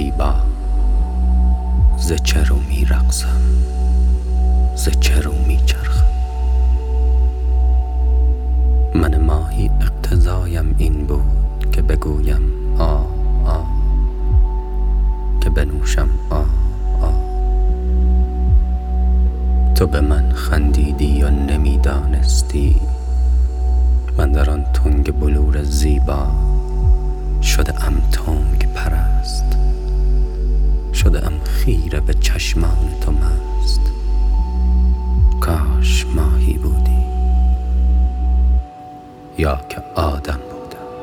زیبا، ز چه رو می رقصم، ز چه رو می چرخم. من ماهی اقتضایم این بود که بگویم آه آه، که بنوشم آه آه. تو به من خندیدی و نمیدانستی من در آن تنگ بلور زیبا شده ام تنگ پرست، شده ام خیره به چشمان تو مست. کاش ماهی بودی یا که آدم بودم.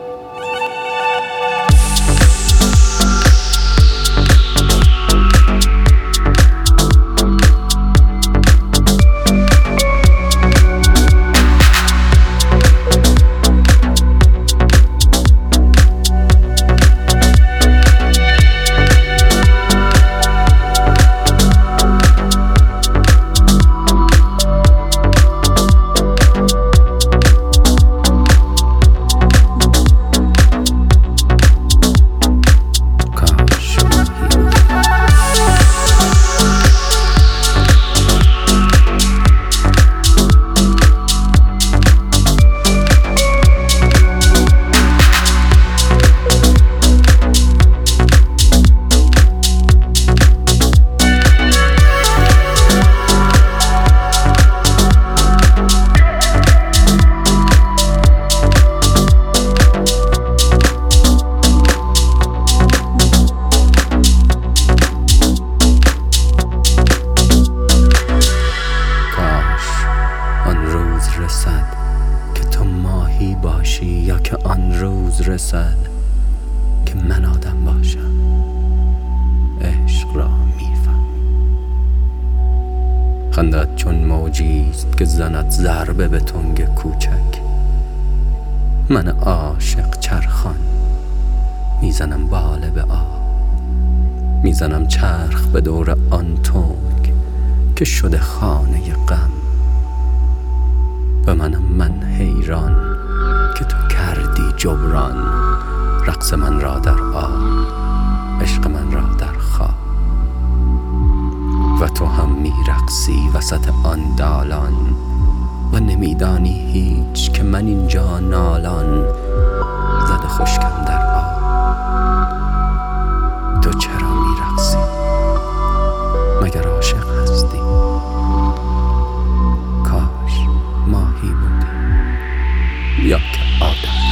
که تو ماهی باشی یا که آن روز رسد که من آدم باشم. عشق را میفهمی. خندت چون موجیست که زند ضربه به تنگ کوچک. من عاشق چرخان میزنم باله به آب، میزنم چرخ به دور آن تنگ که شده خانه غم. و من حیران که تو کردی جبران رقص من را در آب، عشق من را در خواب. و تو هم میرقصی وسط آن دالان و نمیدانی هیچ که من اینجا نالان زده خشکم در آب. تو چرا میرقصی؟ مگر عاشق هستی؟ کاش ماهی بودی یا که آدم.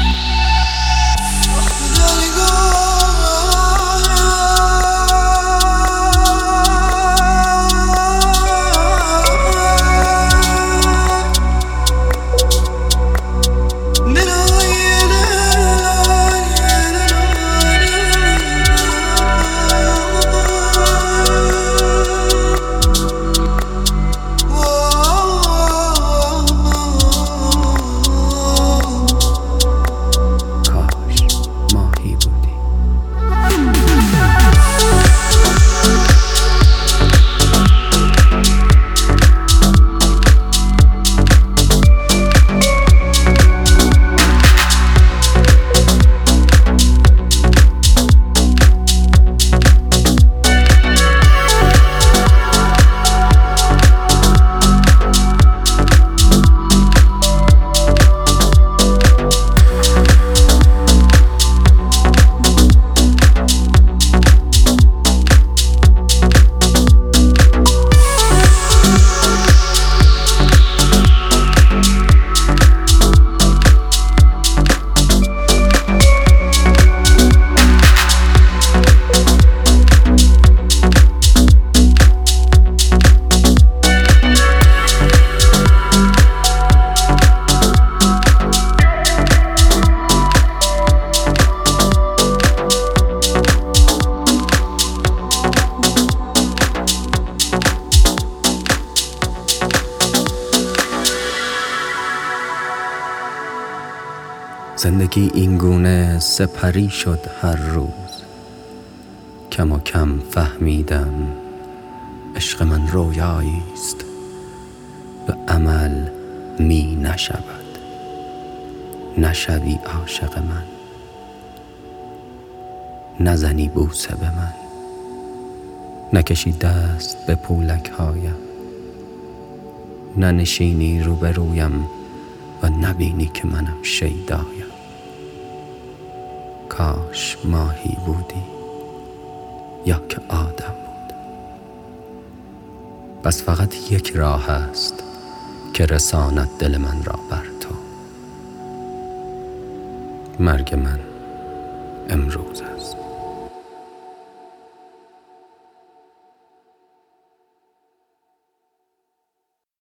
زندگی این گونه سپری شد هر روز. کم و کم فهمیدم عشق من رویایی است و عمل می نشود. نشوی عاشق من، نزنی بوسه به من. نکشی دست به پولک هایم، ننشینی روبرویم و نبینی که منم شیدایم. کاش ماهی بودی یا که آدم بود. بس فقط یک راه است که رساند دل من را بر تو. مرگ من امروز است.